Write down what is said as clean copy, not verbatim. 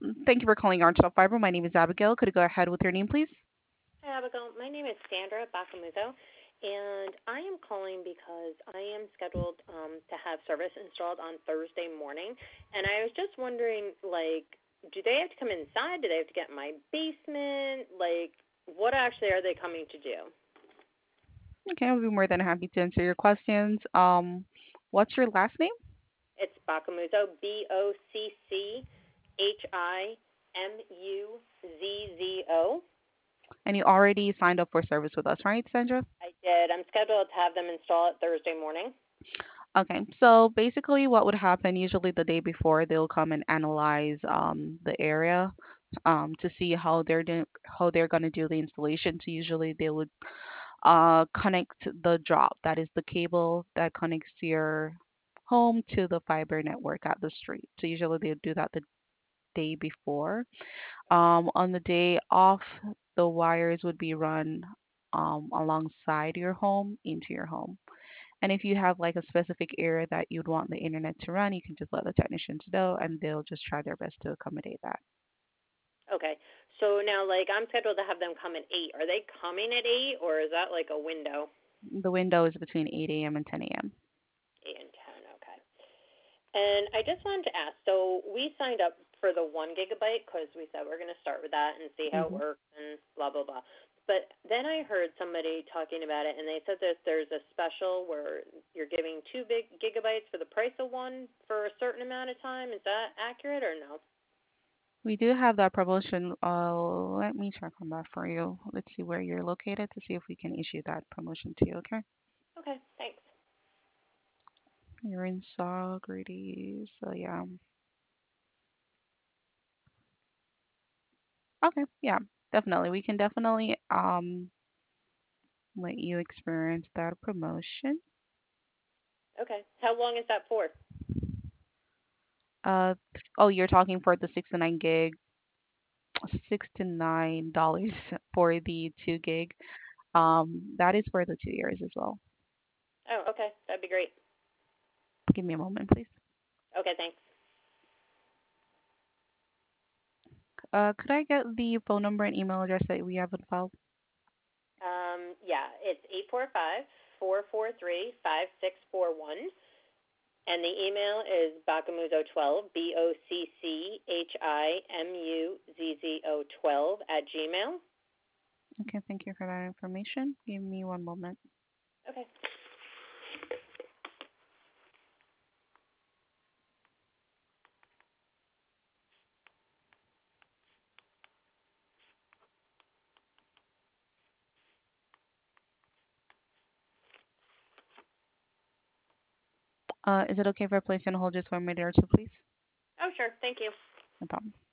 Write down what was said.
Thank you for calling Arch Fiber. My name is Abigail. Could you go ahead with your name, please? Hi, Abigail. My name is Sandra Bacamuzo, and I am calling because I am scheduled to have service installed on Thursday morning, and I was just wondering, do they have to come inside? Do they have to get in my basement? What actually are they coming to do? Okay, I'll be more than happy to answer your questions. What's your last name? It's Bacamuzo, Boccimuzzo. And you already signed up for service with us, right, Sandra? I did. I'm scheduled to have them install it Thursday morning. Okay, so basically, what would happen usually the day before, they'll come and analyze the area to see how they're gonna do the installation. So usually they would connect the drop, that is the cable that connects your home to the fiber network at the street. So usually they do that the day before. On the day off, the wires would be run alongside your home into your home. And if you have like a specific area that you'd want the internet to run, you can just let the technicians know and they'll just try their best to accommodate that. Okay. So now, I'm scheduled to have them come at 8. Are they coming at 8, or is that like a window? The window is between 8 a.m. and 10 a.m. 8 and 10, okay. And I just wanted to ask, so we signed up for the 1 gigabyte because we said we're going to start with that and see how it Hmm. works and blah, blah, blah. But then I heard somebody talking about it, and they said that there's a special where you're giving 2 big gigabytes for the price of one for a certain amount of time. Is that accurate or no? We do have that promotion. Let me check on that for you. Let's see where you're located to see if we can issue that promotion to you, okay? Okay, thanks. You're in Saugerties, so yeah. Okay, yeah, definitely. We can definitely let you experience that promotion. Okay. How long is that for? Uh, oh, you're talking for the 69 gig, $69 for the 2 gig. That is for the 2 years as well. Oh, okay. That'd be great. Give me a moment, please. Okay, thanks. Could I get the phone number and email address that we have on file? Yeah, it's 845-443-5641. And the email is Bacamuzo12, BOCCHIMUZZO 12 at Gmail. Okay, thank you for that information. Give me one moment. Okay. Is it okay if I place you on hold just for a minute or two, please? Oh, sure. Thank you. No problem.